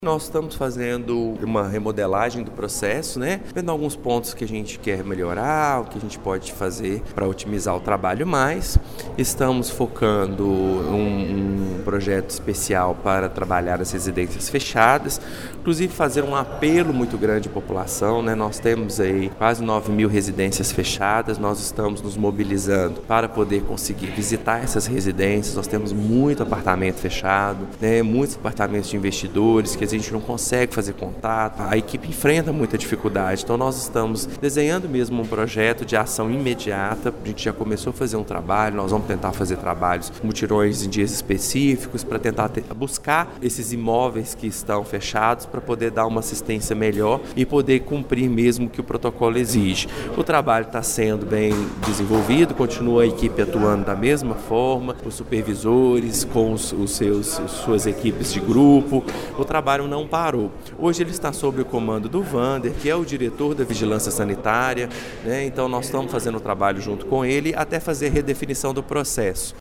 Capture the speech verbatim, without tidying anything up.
Nós estamos fazendo uma remodelagem do processo, né? Vendo alguns pontos que a gente quer melhorar, o que a gente pode fazer para otimizar o trabalho mais. Estamos focando um, um projeto especial para trabalhar as residências fechadas, inclusive fazer um apelo muito grande à população, né? Nós temos aí quase nove mil residências fechadas, nós estamos nos mobilizando para poder conseguir visitar essas residências. Nós temos muito apartamento fechado, né? Muitos apartamentos de investidores que a gente não consegue fazer contato, a equipe enfrenta muita dificuldade, então nós estamos desenhando mesmo um projeto de ação imediata. A gente já começou a fazer um trabalho, nós vamos tentar fazer trabalhos, mutirões em dias específicos para tentar ter, buscar esses imóveis que estão fechados para poder dar uma assistência melhor e poder cumprir mesmo o que o protocolo exige. O trabalho está sendo bem desenvolvido, continua a equipe atuando da mesma forma, os supervisores com os, os seus, as suas equipes de grupo, o trabalho não parou. Hoje ele está sob o comando do Vander, que é o diretor da Vigilância Sanitária, né? Então nós estamos fazendo o trabalho junto com ele até fazer a redefinição do processo.